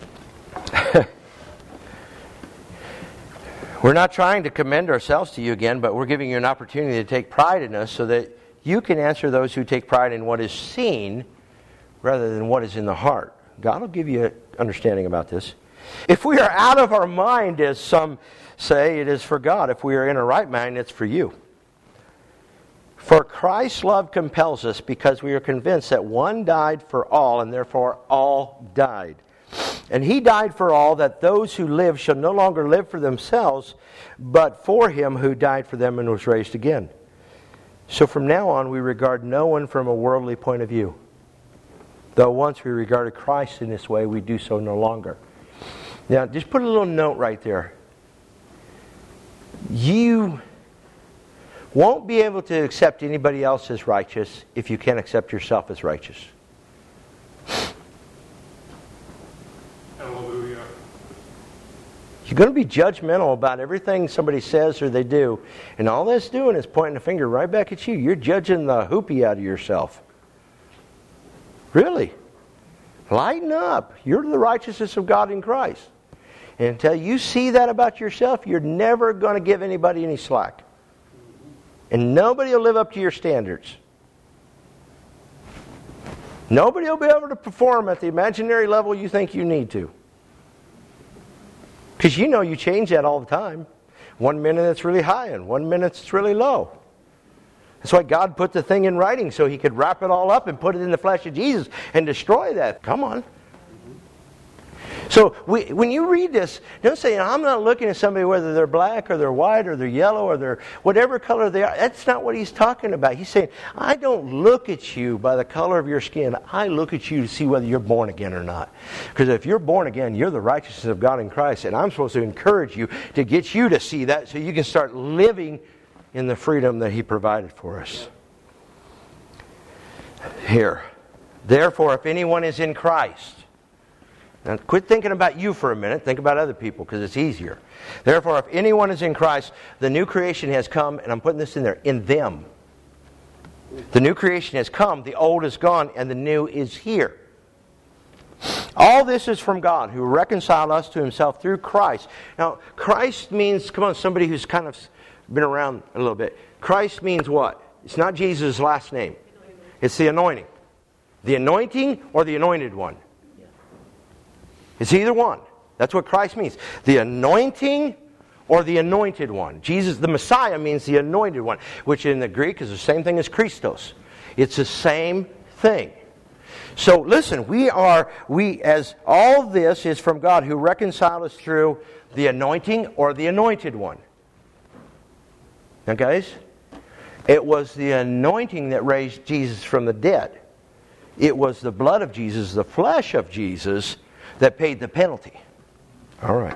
We're not trying to commend ourselves to you again, but we're giving you an opportunity to take pride in us so that you can answer those who take pride in what is seen rather than what is in the heart. God will give you an understanding about this. If we are out of our mind, as some say, it is for God. If we are in a right mind, it's for you. For Christ's love compels us because we are convinced that one died for all, and therefore all died. And He died for all, that those who live shall no longer live for themselves, but for Him who died for them and was raised again. So from now on, we regard no one from a worldly point of view. Though once we regarded Christ in this way, we do so no longer. Now, just put a little note right there. You won't be able to accept anybody else as righteous if you can't accept yourself as righteous. You're going to be judgmental about everything somebody says or they do. And all that's doing is pointing a finger right back at you. You're judging the hoopy out of yourself. Really. Lighten up. You're the righteousness of God in Christ. And until you see that about yourself, you're never going to give anybody any slack. And nobody will live up to your standards. Nobody will be able to perform at the imaginary level you think you need to. Because you know you change that all the time. One minute it's really high and one minute it's really low. That's why God put the thing in writing so He could wrap it all up and put it in the flesh of Jesus and destroy that. Come on. So we, when you read this, don't say, I'm not looking at somebody whether they're black or they're white or they're yellow or they're whatever color they are. That's not what He's talking about. He's saying, I don't look at you by the color of your skin. I look at you to see whether you're born again or not. Because if you're born again, you're the righteousness of God in Christ. And I'm supposed to encourage you to get you to see that so you can start living in the freedom that He provided for us. Here. Therefore, if anyone is in Christ. Now, quit thinking about you for a minute. Think about other people because it's easier. Therefore, if anyone is in Christ, the new creation has come, and I'm putting this in there, in them. The new creation has come, the old is gone, and the new is here. All this is from God, who reconciled us to Himself through Christ. Now, Christ means, come on, somebody who's kind of been around a little bit. Christ means what? It's not Jesus' last name. It's the anointing. The anointing or the anointed one. It's either one. That's what Christ means. The anointing or the anointed one. Jesus, the Messiah, means the anointed one, which in the Greek is the same thing as Christos. It's the same thing. So listen, we are, we as all this is from God who reconciled us through the anointing or the anointed one. Now guys, it was the anointing that raised Jesus from the dead. It was the blood of Jesus, the flesh of Jesus, that paid the penalty. All right.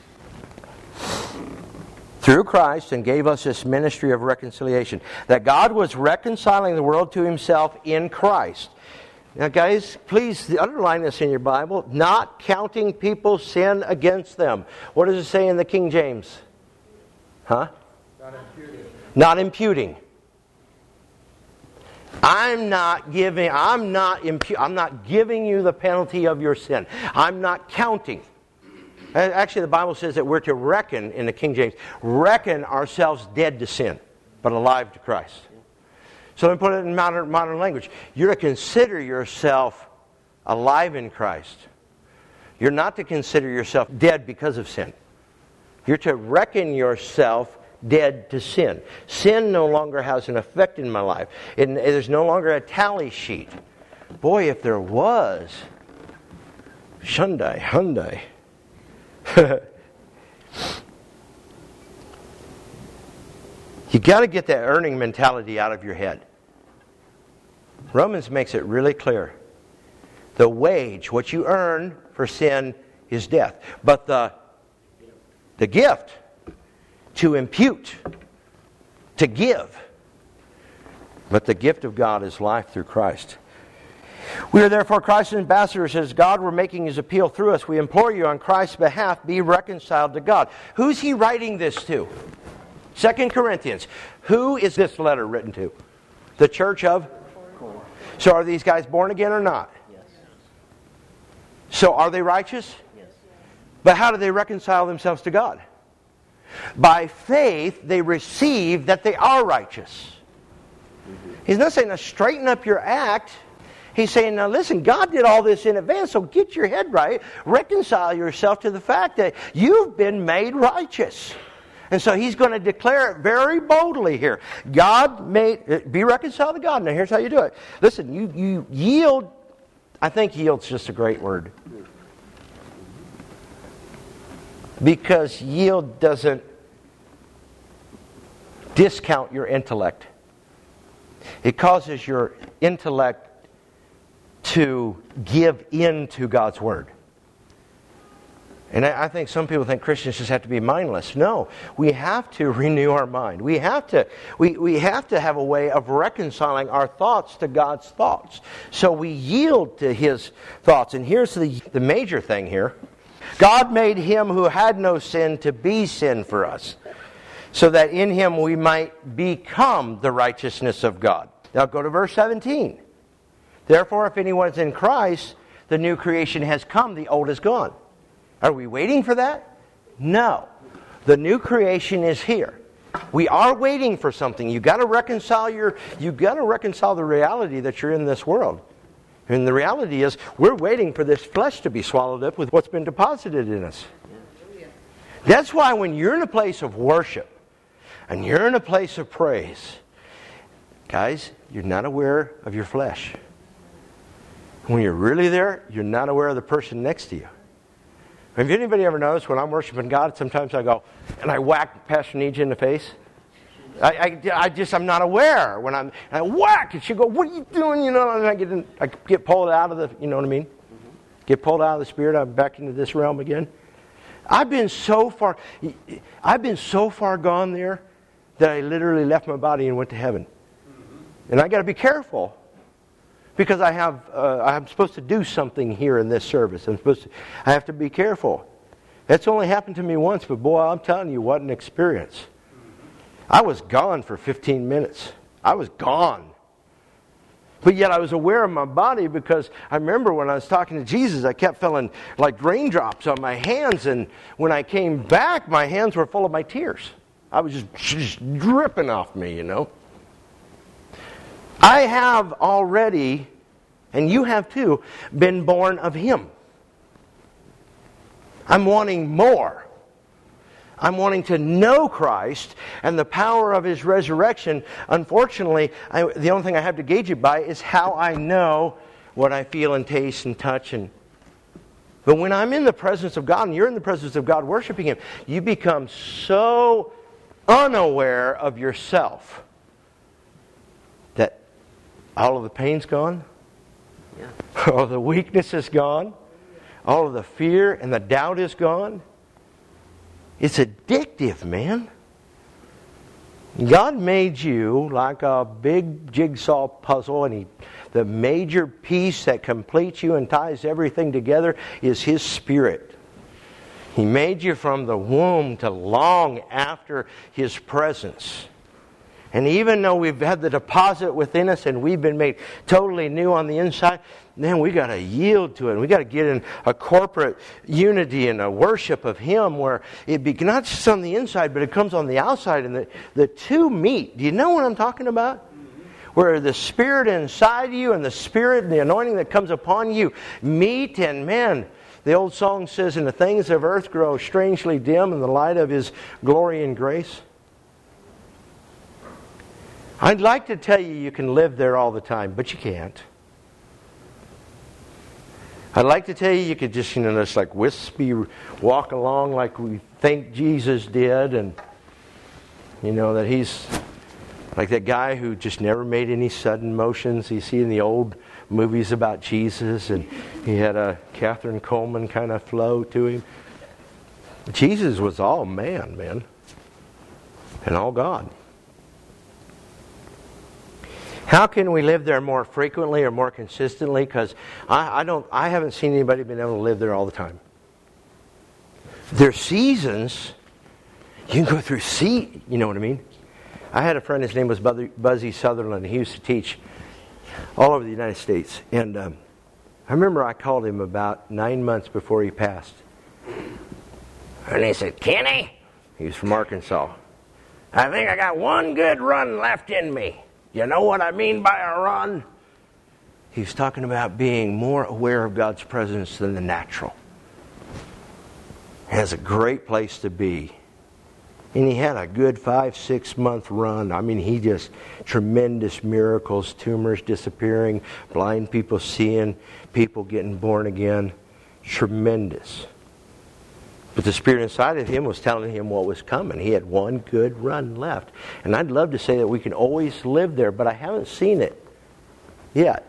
Through Christ, and gave us this ministry of reconciliation. That God was reconciling the world to Himself in Christ. Now guys, please underline this in your Bible. Not counting people's sin against them. What does it say in the King James? Huh? Not imputing. Not imputing. I'm not giving. I'm not. Impu- I'm not giving you the penalty of your sin. I'm not counting. Actually, the Bible says that we're to reckon in the King James, reckon ourselves dead to sin, but alive to Christ. So let me put it in modern modern language. You're to consider yourself alive in Christ. You're not to consider yourself dead because of sin. You're to reckon yourself dead to sin. Sin no longer has an effect in my life. It, there's no longer a tally sheet. Boy, if there was, Shundai, Hyundai. You got to get that earning mentality out of your head. Romans makes it really clear. The wage, what you earn for sin, is death. But the, the gift, to impute, to give. But the gift of God is life through Christ. We are therefore Christ's ambassadors. As God were making His appeal through us, we implore you on Christ's behalf, be reconciled to God. Who's He writing this to? Second Corinthians. Who is this letter written to? The church of? So are these guys born again or not? Yes. So are they righteous? Yes. But how do they reconcile themselves to God? By faith, they receive that they are righteous. Mm-hmm. He's not saying, now straighten up your act. He's saying, now listen, God did all this in advance, so get your head right. Reconcile yourself to the fact that you've been made righteous. And so He's going to declare it very boldly here. God made, be reconciled to God. Now here's how you do it. Listen, you, you yield. I think yield's just a great word. Because yield doesn't discount your intellect. It causes your intellect to give in to God's Word. And I think some people think Christians just have to be mindless. No, we have to renew our mind. We have to we, we have to have a way of reconciling our thoughts to God's thoughts. So we yield to His thoughts. And here's the, the major thing here. God made Him who had no sin to be sin for us, so that in Him we might become the righteousness of God. Now go to verse seventeen. Therefore, if anyone is in Christ, the new creation has come, the old is gone. Are we waiting for that? No. The new creation is here. We are waiting for something. You've got to reconcile your you've got to reconcile the reality that you're in this world. And the reality is we're waiting for this flesh to be swallowed up with what's been deposited in us. That's why when you're in a place of worship and you're in a place of praise, guys, you're not aware of your flesh. When you're really there, you're not aware of the person next to you. Have anybody ever noticed when I'm worshiping God, sometimes I go and I whack Pastor Nija in the face? I, I, I just, I'm not aware. When I'm, and I whack, and she go, what are you doing? You know, and I get, in, I get pulled out of the, you know what I mean? Mm-hmm. Get pulled out of the Spirit, I'm back into this realm again. I've been so far, I've been so far gone there that I literally left my body and went to heaven. Mm-hmm. And I got to be careful. Because I have, uh, I'm supposed to do something here in this service. I'm supposed to, I have to be careful. That's only happened to me once, but boy, I'm telling you, what an experience. I was gone for fifteen minutes. I was gone. But yet I was aware of my body because I remember when I was talking to Jesus, I kept feeling like raindrops on my hands. And when I came back, my hands were full of my tears. I was just, just dripping off me, you know. I have already, and you have too, been born of Him. I'm wanting more. I'm wanting to know Christ and the power of His resurrection. Unfortunately, I, the only thing I have to gauge it by is how I know what I feel and taste and touch. And but when I'm in the presence of God, and you're in the presence of God worshiping Him, you become so unaware of yourself that all of the pain's gone. Yeah. All of the weakness is gone. All of the fear and the doubt is gone. It's addictive, man. God made you like a big jigsaw puzzle, and He, the major piece that completes you and ties everything together is His Spirit. He made you from the womb to long after His presence. And even though we've had the deposit within us and we've been made totally new on the inside, then we got to yield to it. We got to get in a corporate unity and a worship of Him where it be not just on the inside, but it comes on the outside, and the, the two meet. Do you know what I'm talking about? where the Spirit inside you and the Spirit and the anointing that comes upon you meet, and man, the old song says, and the things of earth grow strangely dim in the light of His glory and grace. I'd like to tell you you can live there all the time, but you can't. I'd like to tell you you could just, you know, just like wispy walk along like we think Jesus did, and you know that He's like that guy who just never made any sudden motions. You see in the old movies about Jesus, and he had a Catherine Coleman kind of flow to him. Jesus was all man, man, and all God. How can we live there more frequently or more consistently? Because I, I don't, I haven't seen anybody been able to live there all the time. There's seasons. You can go through sea. You know what I mean? I had a friend. His name was Buzzy Sutherland. He used to teach all over the United States. And um, I remember I called him about nine months before he passed. And he said, "Kenny," he was from Arkansas, "I think I got one good run left in me. You know what I mean by a run?" He was talking about being more aware of God's presence than the natural. It has a great place to be. And he had a good five, six month run. I mean, he just, tremendous miracles, tumors disappearing, blind people seeing, people getting born again. Tremendous. But the Spirit inside of him was telling him what was coming. He had one good run left. And I'd love to say that we can always live there, but I haven't seen it yet.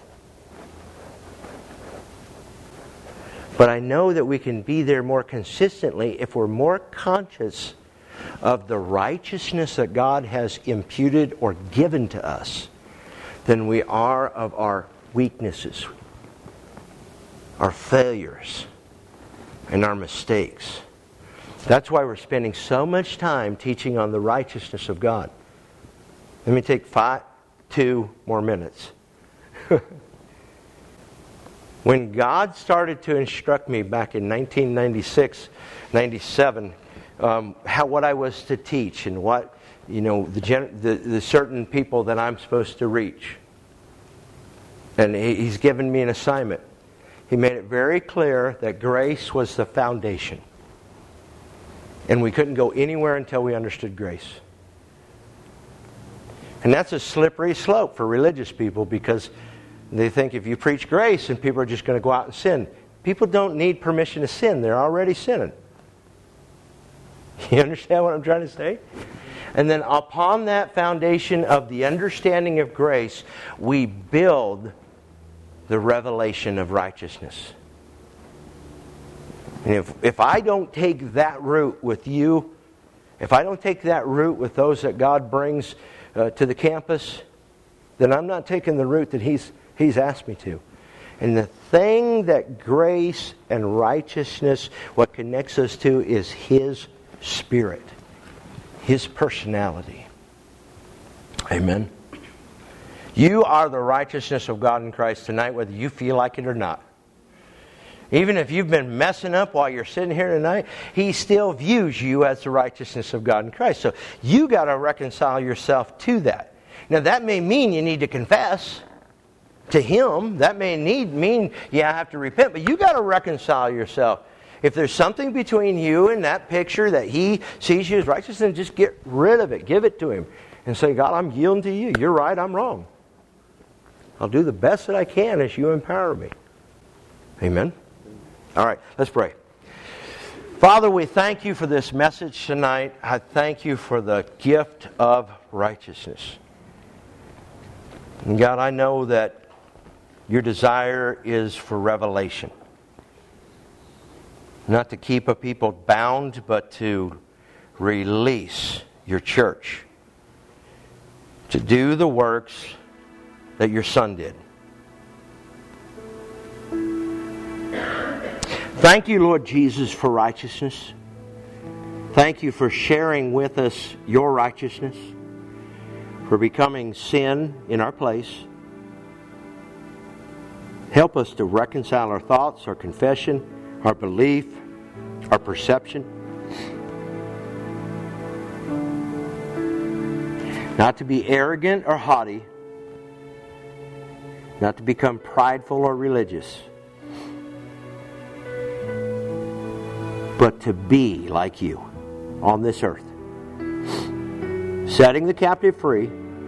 But I know that we can be there more consistently if we're more conscious of the righteousness that God has imputed or given to us than we are of our weaknesses, our failures, and our mistakes. That's why we're spending so much time teaching on the righteousness of God. Let me take five, two more minutes. When God started to instruct me back in nineteen ninety-six, ninety-seven, um, how what I was to teach and what, you know, the, gen, the the certain people that I'm supposed to reach, and he, He's given me an assignment. He made it very clear that grace was the foundation. And we couldn't go anywhere until we understood grace. And that's a slippery slope for religious people, because they think if you preach grace and people are just going to go out and sin. People don't need permission to sin. They're already sinning. You understand what I'm trying to say? And then upon that foundation of the understanding of grace, we build the revelation of righteousness. And if, if I don't take that route with you, if I don't take that route with those that God brings uh, to the campus, then I'm not taking the route that He's He's asked me to. And the thing that grace and righteousness, what connects us to, is His Spirit, His personality. Amen. You are the righteousness of God in Christ tonight, whether you feel like it or not. Even if you've been messing up while you're sitting here tonight, He still views you as the righteousness of God in Christ. So you got to reconcile yourself to that. Now that may mean you need to confess to Him. That may need mean you have to repent, but you got to reconcile yourself. If there's something between you and that picture that He sees you as righteous, then just get rid of it. Give it to Him and say, "God, I'm yielding to You. You're right, I'm wrong. I'll do the best that I can as You empower me." Amen. All right, let's pray. Father, we thank You for this message tonight. I thank You for the gift of righteousness. And God, I know that Your desire is for revelation. Not to keep a people bound, but to release Your church. To do the works that Your Son did. Thank You, Lord Jesus, for righteousness. Thank You for sharing with us Your righteousness. For becoming sin in our place. Help us to reconcile our thoughts, our confession, our belief, our perception. Not to be arrogant or haughty, not to become prideful or religious, but to be like you on this earth, setting the captive free,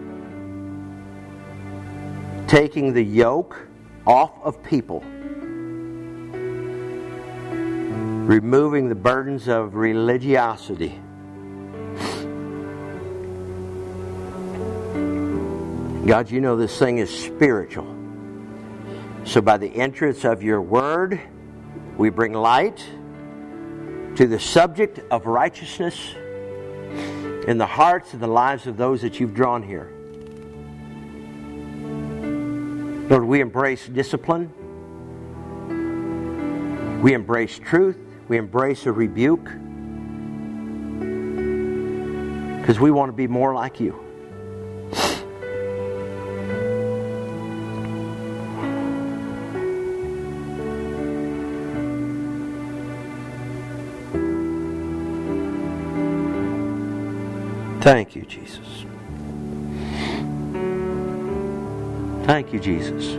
taking the yoke off of people, removing the burdens of religiosity, God, you know this thing is spiritual. So by the entrance of your word, we bring light to the subject of righteousness in the hearts and the lives of those that you've drawn here. Lord, we embrace discipline. We embrace truth. We embrace a rebuke. Because we want to be more like you. Thank you, Jesus. Thank you, Jesus.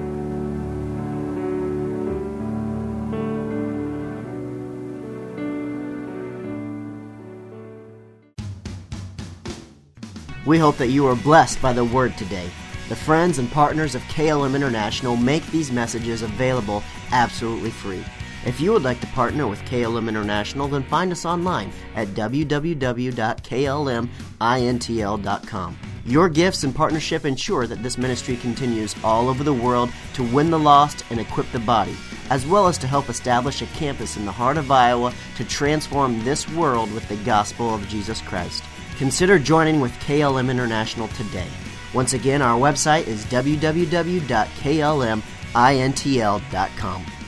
We hope that you are blessed by the Word today. The friends and partners of K L M International make these messages available absolutely free. If you would like to partner with K L M International, then find us online at w w w dot k l m intl dot com. Your gifts and partnership ensure that this ministry continues all over the world to win the lost and equip the body, as well as to help establish a campus in the heart of Iowa to transform this world with the gospel of Jesus Christ. Consider joining with K L M International today. Once again, our website is w w w dot k l m intl dot com.